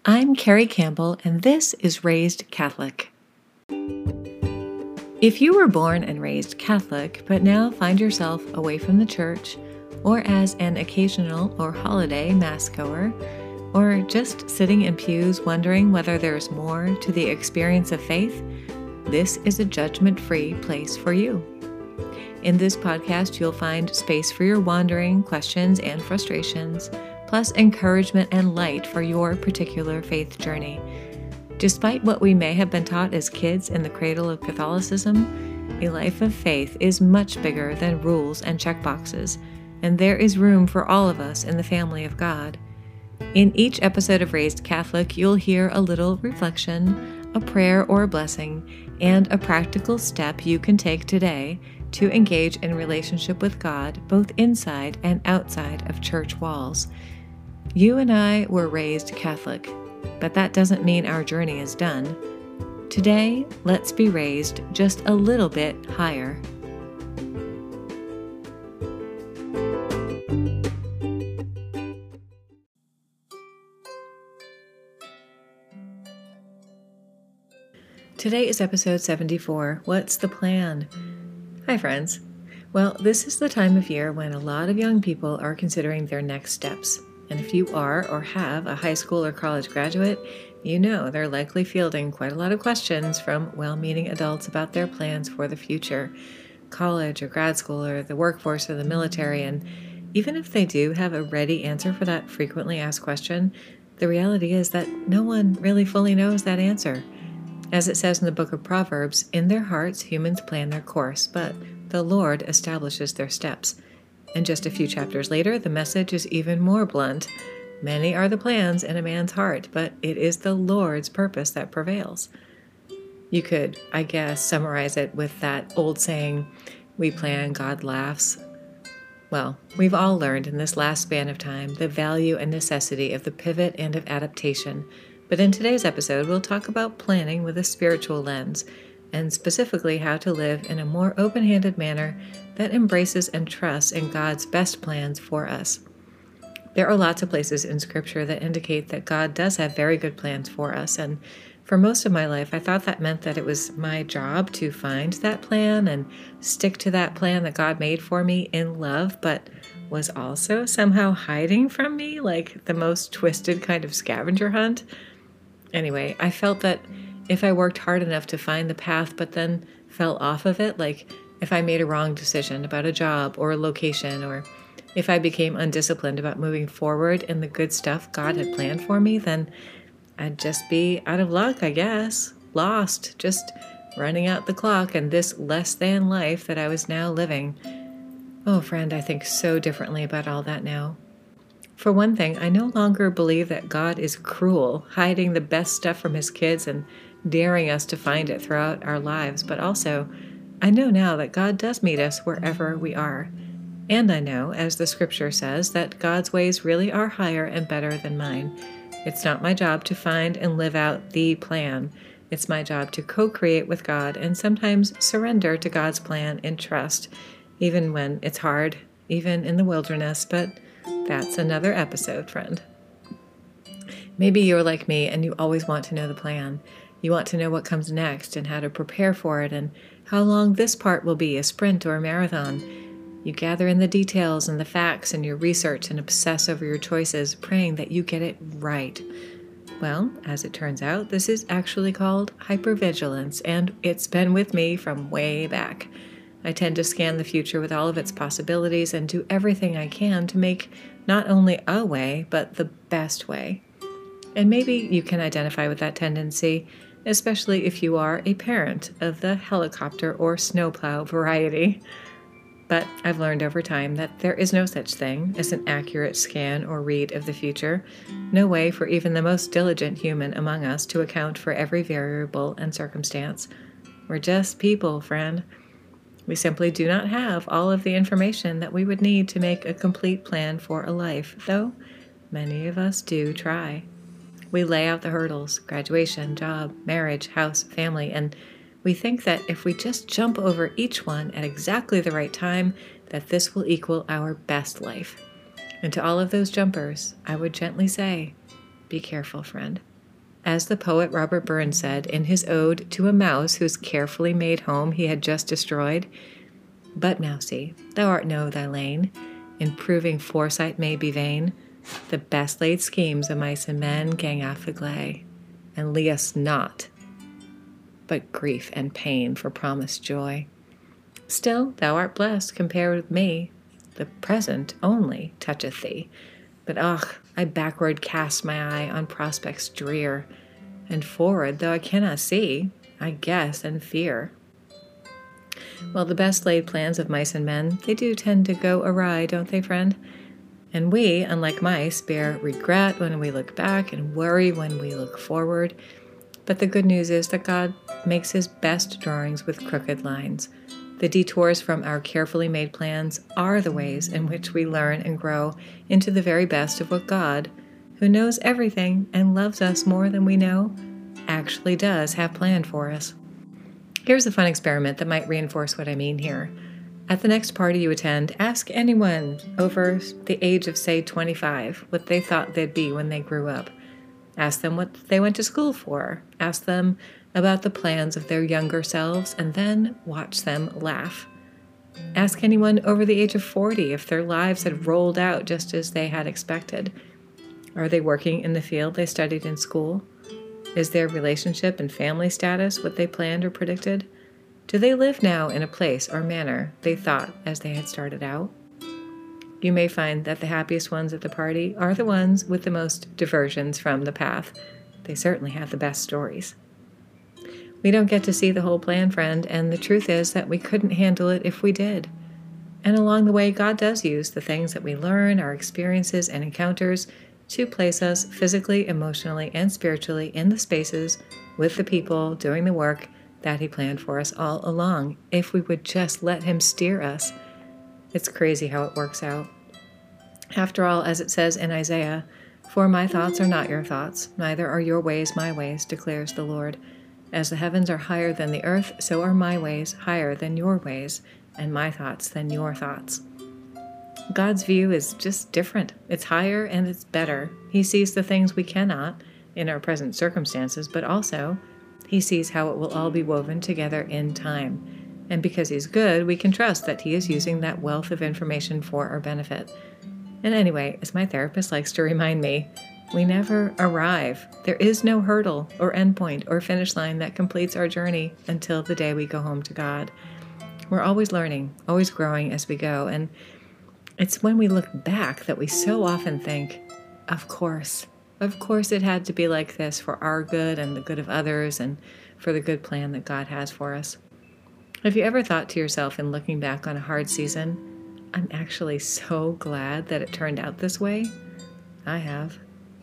I'm Carrie Campbell, and this is Raised Catholic. If you were born and raised Catholic, but now find yourself away from the church, or as an occasional or holiday Mass goer, or just sitting in pews wondering whether there's more to the experience of faith, this is a judgment-free place for you. In this podcast, you'll find space for your wandering, questions, and frustrations, plus encouragement and light for your particular faith journey. Despite what we may have been taught as kids in the cradle of Catholicism, a life of faith is much bigger than rules and checkboxes, and there is room for all of us in the family of God. In each episode of Raised Catholic, you'll hear a little reflection, a prayer or a blessing, and a practical step you can take today to engage in relationship with God, both inside and outside of church walls. You and I were raised Catholic, but that doesn't mean our journey is done. Today, let's be raised just a little bit higher. Today is episode 74. What's the plan? Hi, friends. Well, this is the time of year when a lot of young people are considering their next steps. And if you are or have a high school or college graduate, you know they're likely fielding quite a lot of questions from well-meaning adults about their plans for the future, college or grad school or the workforce or the military. And even if they do have a ready answer for that frequently asked question, the reality is that no one really fully knows that answer. As it says in the book of Proverbs, in their hearts humans plan their course, but the Lord establishes their steps. And just a few chapters later, the message is even more blunt. Many are the plans in a man's heart, but it is the Lord's purpose that prevails. You could, I guess, summarize it with that old saying, we plan, God laughs. Well, we've all learned in this last span of time the value and necessity of the pivot and of adaptation. But in today's episode, we'll talk about planning with a spiritual lens, and specifically how to live in a more open-handed manner that embraces and trusts in God's best plans for us. There are lots of places in Scripture that indicate that God does have very good plans for us, and for most of my life, I thought that meant that it was my job to find that plan and stick to that plan that God made for me in love, but was also somehow hiding from me, like the most twisted kind of scavenger hunt. Anyway, I felt that if I worked hard enough to find the path but then fell off of it, like if I made a wrong decision about a job or a location, or if I became undisciplined about moving forward in the good stuff God had planned for me, then I'd just be out of luck, I guess, lost, just running out the clock in this less than life that I was now living. Oh, friend, I think so differently about all that now. For one thing, I no longer believe that God is cruel, hiding the best stuff from his kids and daring us to find it throughout our lives, but also, I know now that God does meet us wherever we are. And I know, as the scripture says, that God's ways really are higher and better than mine. It's not my job to find and live out the plan. It's my job to co-create with God and sometimes surrender to God's plan in trust, even when it's hard, even in the wilderness, but that's another episode, friend. Maybe you're like me and you always want to know the plan. You want to know what comes next and how to prepare for it and how long this part will be, a sprint or a marathon. You gather in the details and the facts and your research and obsess over your choices, praying that you get it right. Well, as it turns out, this is actually called hypervigilance, and it's been with me from way back. I tend to scan the future with all of its possibilities and do everything I can to make not only a way, but the best way. And maybe you can identify with that tendency, especially if you are a parent of the helicopter or snowplow variety. But I've learned over time that there is no such thing as an accurate scan or read of the future, no way for even the most diligent human among us to account for every variable and circumstance. We're just people, friend. We simply do not have all of the information that we would need to make a complete plan for a life, though many of us do try. We lay out the hurdles, graduation, job, marriage, house, family, and we think that if we just jump over each one at exactly the right time, that this will equal our best life. And to all of those jumpers, I would gently say, be careful, friend. As the poet Robert Burns said in his ode to a mouse whose carefully made home he had just destroyed, "But, mousie, thou art know thy lane, in proving foresight may be vain. The best laid schemes of mice and men gang aff the gley, and lee us not, but grief and pain for promised joy. Still thou art blessed compared with me, the present only toucheth thee. But I backward cast my eye on prospects drear, and forward, though I cannot see, I guess and fear." Well, the best laid plans of mice and men, they do tend to go awry, don't they, friend? And we, unlike mice, bear regret when we look back and worry when we look forward. But the good news is that God makes his best drawings with crooked lines. The detours from our carefully made plans are the ways in which we learn and grow into the very best of what God, who knows everything and loves us more than we know, actually does have planned for us. Here's a fun experiment that might reinforce what I mean here. At the next party you attend, ask anyone over the age of, say, 25 what they thought they'd be when they grew up. Ask them what they went to school for. Ask them about the plans of their younger selves, and then watch them laugh. Ask anyone over the age of 40 if their lives had rolled out just as they had expected. Are they working in the field they studied in school? Is their relationship and family status what they planned or predicted? Do they live now in a place or manner they thought as they had started out? You may find that the happiest ones at the party are the ones with the most diversions from the path. They certainly have the best stories. We don't get to see the whole plan, friend, and the truth is that we couldn't handle it if we did. And along the way, God does use the things that we learn, our experiences and encounters, to place us physically, emotionally, and spiritually in the spaces with the people doing the work that he planned for us all along, if we would just let him steer us. It's crazy how it works out. After all, as it says in Isaiah, "For my thoughts are not your thoughts, neither are your ways my ways, declares the Lord. As the heavens are higher than the earth, so are my ways higher than your ways, and my thoughts than your thoughts." God's view is just different. It's higher and it's better. He sees the things we cannot in our present circumstances, but also he sees how it will all be woven together in time. And because he's good, we can trust that he is using that wealth of information for our benefit. And anyway, as my therapist likes to remind me, we never arrive. There is no hurdle or endpoint or finish line that completes our journey until the day we go home to God. We're always learning, always growing as we go. And it's when we look back that we so often think, of course it had to be like this for our good and the good of others and for the good plan that God has for us. Have you ever thought to yourself in looking back on a hard season, I'm actually so glad that it turned out this way? I have.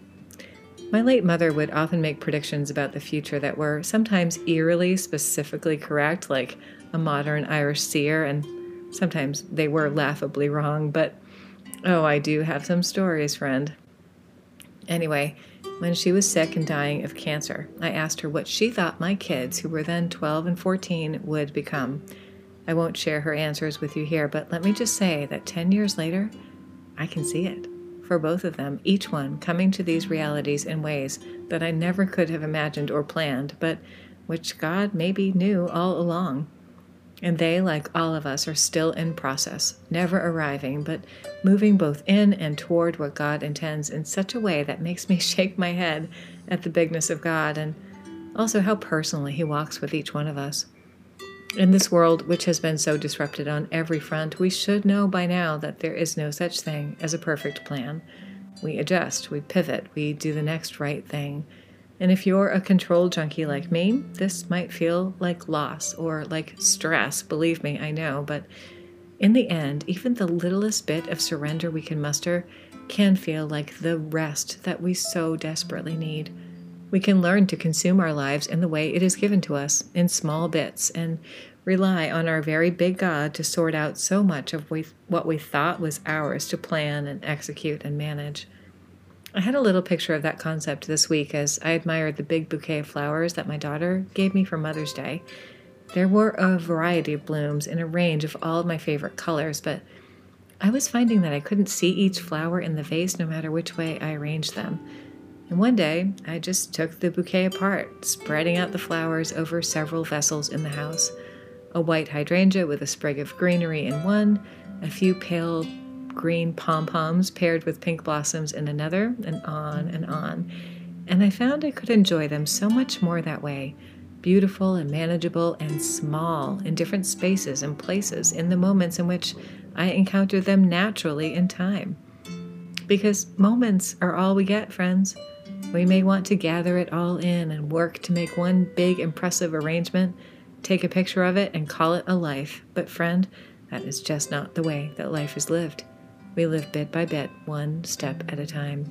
My late mother would often make predictions about the future that were sometimes eerily specifically correct, like a modern Irish seer, and sometimes they were laughably wrong, but I do have some stories, friend. Anyway, when she was sick and dying of cancer, I asked her what she thought my kids, who were then 12 and 14, would become. I won't share her answers with you here, but let me just say that 10 years later, I can see it. For both of them, each one coming to these realities in ways that I never could have imagined or planned, but which God maybe knew all along. And they, like all of us, are still in process, never arriving, but moving both in and toward what God intends in such a way that makes me shake my head at the bigness of God and also how personally he walks with each one of us. In this world, which has been so disrupted on every front, we should know by now that there is no such thing as a perfect plan. We adjust, we pivot, we do the next right thing. And if you're a control junkie like me, this might feel like loss or like stress. Believe me, I know. But in the end, even the littlest bit of surrender we can muster can feel like the rest that we so desperately need. We can learn to consume our lives in the way it is given to us, in small bits, and rely on our very big God to sort out so much of what we thought was ours to plan and execute and manage. I had a little picture of that concept this week as I admired the big bouquet of flowers that my daughter gave me for Mother's Day. There were a variety of blooms in a range of all of my favorite colors, but I was finding that I couldn't see each flower in the vase no matter which way I arranged them. And one day, I just took the bouquet apart, spreading out the flowers over several vessels in the house. A white hydrangea with a sprig of greenery in one, a few pale green pom-poms paired with pink blossoms in another, and on and on. And I found I could enjoy them so much more that way, beautiful and manageable and small in different spaces and places in the moments in which I encounter them naturally in time. Because moments are all we get, friends. We may want to gather it all in and work to make one big impressive arrangement, take a picture of it and call it a life. But friend, that is just not the way that life is lived. We live bit by bit, one step at a time.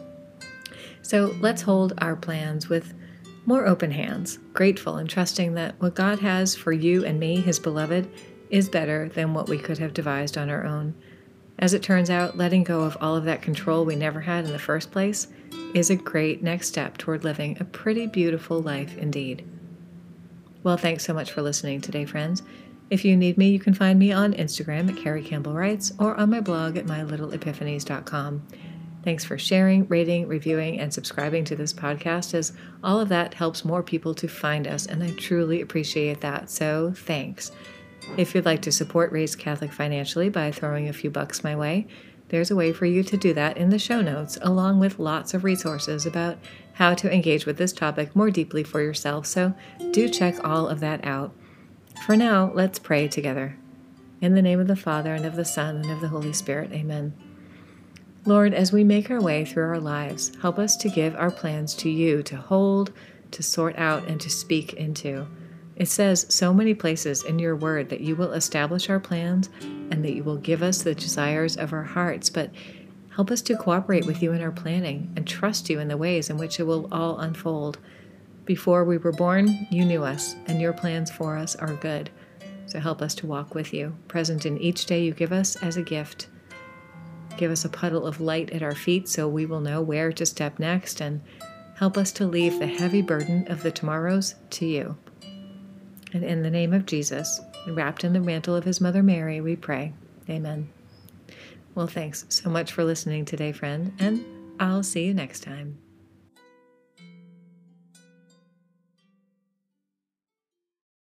So let's hold our plans with more open hands, grateful and trusting that what God has for you and me, His beloved, is better than what we could have devised on our own. As it turns out, letting go of all of that control we never had in the first place is a great next step toward living a pretty beautiful life indeed. Well, thanks so much for listening today, friends. If you need me, you can find me on Instagram at Carrie Campbell Writes or on my blog at mylittleepiphanies.com. Thanks for sharing, rating, reviewing, and subscribing to this podcast, as all of that helps more people to find us, and I truly appreciate that, so thanks. If you'd like to support Raised Catholic financially by throwing a few bucks my way, there's a way for you to do that in the show notes, along with lots of resources about how to engage with this topic more deeply for yourself, so do check all of that out. For now, let's pray together. In the name of the Father, and of the Son, and of the Holy Spirit, amen. Lord, as we make our way through our lives, help us to give our plans to you, to hold, to sort out, and to speak into. It says so many places in your word that you will establish our plans and that you will give us the desires of our hearts, but help us to cooperate with you in our planning and trust you in the ways in which it will all unfold. Before we were born, you knew us, and your plans for us are good. So help us to walk with you, present in each day you give us as a gift. Give us a puddle of light at our feet so we will know where to step next, and help us to leave the heavy burden of the tomorrows to you. And in the name of Jesus, wrapped in the mantle of his mother Mary, we pray. Amen. Well, thanks so much for listening today, friend, and I'll see you next time.